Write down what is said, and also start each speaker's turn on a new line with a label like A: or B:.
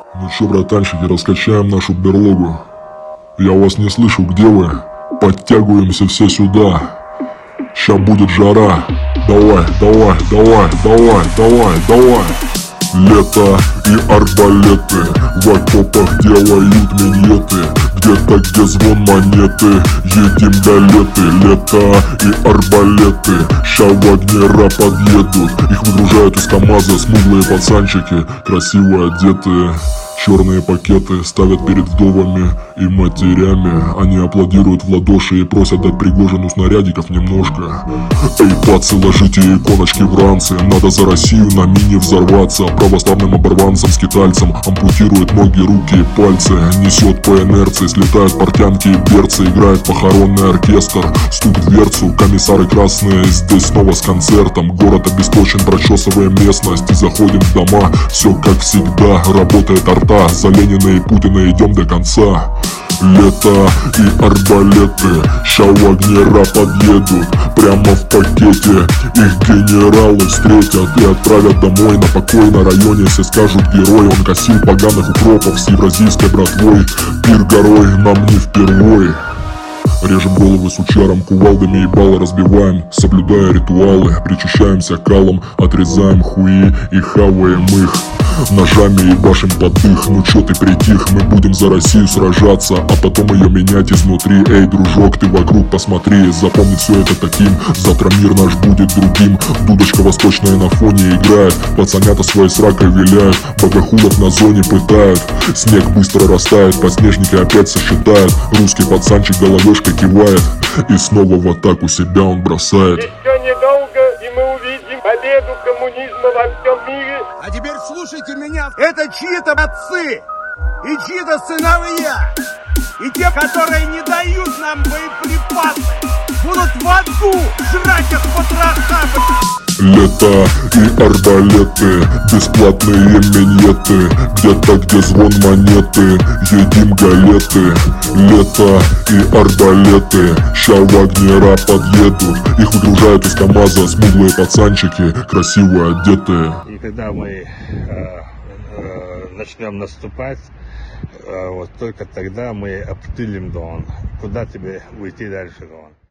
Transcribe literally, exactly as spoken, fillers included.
A: Ну чё, братанчики, раскачаем нашу берлогу. Я вас не слышу, где вы? Подтягиваемся все сюда. Ща будет жара. Давай, давай, давай, давай, давай, давай. Лето и арбалеты в окопах делают миньеты. Где-то, где звон монеты, едим галеты. Лето и арбалеты ща в огнера подъедут. Их выгружают из КамАЗа смуглые пацанчики, красиво одетые. Черные пакеты ставят перед вдовами и матерями. Они аплодируют в ладоши и просят дать Пригожину снарядиков немножко. Эй, пацы, ложите иконочки в ранцы. Надо за Россию на мине взорваться. Православным оборванцам-скитальцам ампутирует ноги, руки и пальцы. Несет по инерции, слетают портянки и берцы. Играет похоронный оркестр, стук в дверцу. Комиссары красные здесь снова с концертом. Город обесточен, прочесываем местность и заходим в дома. Все как всегда, работает арта. За Ленина и Путина идем до конца. Лето и арбалеты ща у огнера подъедут. Прямо в пакете их генералы встретят и отправят домой на покой. На районе все скажут: герой, он косил поганых укропов с евразийской братвой. Пир горой нам не впервой. Режем головы сучаром, кувалдами ебало разбиваем, соблюдая ритуалы. Причащаемся калом, отрезаем хуи и хаваем их. Ножами ебашим под дых. Ну чё ты притих, мы будем за Россию сражаться, а потом ее менять изнутри. Эй, дружок, ты вокруг посмотри, запомни все это таким. Завтра мир наш будет другим. Дудочка восточная на фоне играет, пацанята своей сракой виляют. Богохулов на зоне пытают, снег быстро растает, подснежники опять сосчитают. Русский пацанчик головешкой кивает и снова в атаку себя он бросает.
B: Еще недолго, и мы увидим победу коммунизма во всем мире.
C: А теперь слушайте меня. Это чьи-то отцы и чьи-то сыновья. И те, которые не дают нам боеприпасы, будут в аду жрать их потроха.
A: Лето и арбалеты, бесплатные миньеты. Где-то, где звон монеты, едим галеты. Лето и арбалеты ща в огнера подъедут. Их выгружают из КамАЗа смуглые пацанчики, красиво одетые.
D: И когда мы э, э, начнем наступать, э, вот только тогда мы обтылим Дон. Куда тебе уйти дальше, Дон?